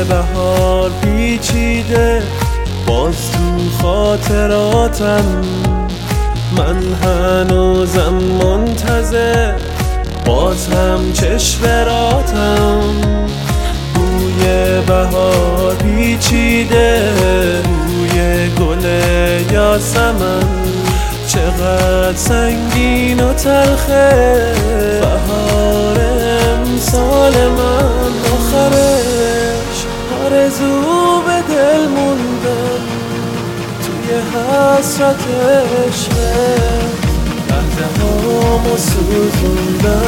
بهار پیچیده باز تو خاطراتم، من هنوزم منتظر باز هم چشم بوی بهار پیچیده بوی گل یاسمن، چقدر سنگین و تلخه بهار امسال من. آخرش آرزو به دل موندم توی حسرت عشقه، لحظه هامو سوزوندم.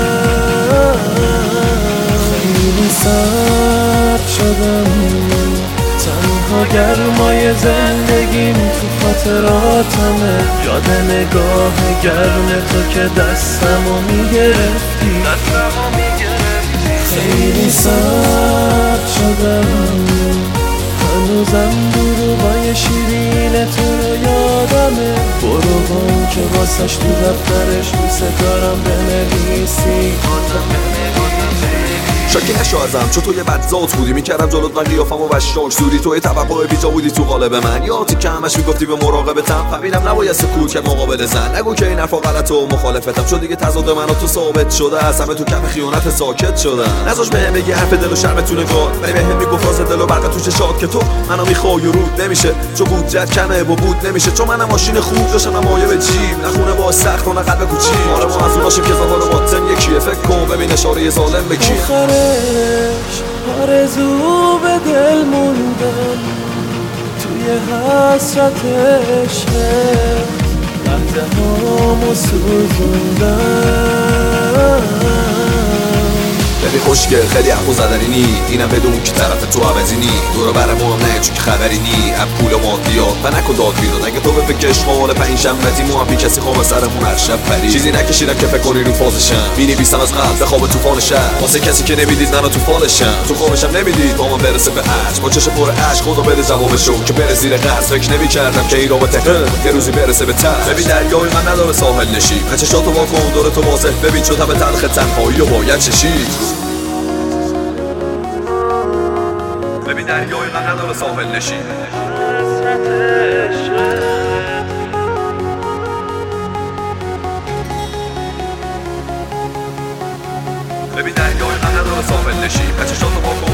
خیلی سرد شدم، تنها گرمای زندگیم تو خاطراتمه، یاد نگاه گرم تو که دستمو میگرفتی. خیلی سرد شدم، هنوزم دروغای شیرین تو رو یادمه، برو گم که واسش تو دفترش دوست دارم بنویسی. شاکی نشو ازم چون تو یه بدذات بودی، میکردم جلوت من قیافم و بشاش سوری، توی توقع بیجا بودی تو قالب من، یا تی که همش میگفتی به مراقبتم، فهمیدم نباید سکوت کرد مقابل زن. نگو که این حرفا غلطه و مخالفتم، چون دیگه تضاد من و تو ثابت شده است، همه تو کف خیانت ساکت شدن. نذاش بهم بگی حرف دل و شرم تو نگات، ولی بهم میگفت راز دل و برق تو چشات که تو منو میخوای و رود نمیشه، چون بودجت کمه و بود نمیشه، چون منم ماشین خوب داشتم نمایه به جیب، نخونه با سخت و نه قلب کوچیک. آره ما از اوناشیم که ظاهر و باطن یکیه، فکر کن ببین اشاره ظالم به کی. آرزو به دل موندم توی حسرت عشقه، لحظه هامو سوزوندم. ببین خوشگل خیلی حرفو زدنی نی، اینم بدون که طرف تو عوضی نی، دورو برم هم نه چون که خبری نی، اب پول و مادیات و نکن داد بیداد، اگه تو به فکر اشغال پنجشنبه‌تی مو هم بی کسی خواب سرمون هر شب پری، چیزی نکشیدم که فکر کنی رو فازشم، می‌نویسم از قلب به خواب طوفان شهر، واسه کسی که نمیدید منو تو فالشم، تو خوابشم نمیدید با من برسه به عشق، با چشم پر اشک خدا بده جوابشو که بره زیر قرض، فکر نمی‌کردم که این رابطه یه روزی برسه به ته. ببین دریای من نداره ساحل نشی، چشاتو وا کن دور تو واضح ببین چه تب تلخ تنهایی و باید چشید. ببین دریای من نداره ساحل نشین، ببین دریای من نداره ساحل نشین، چشاتو با کن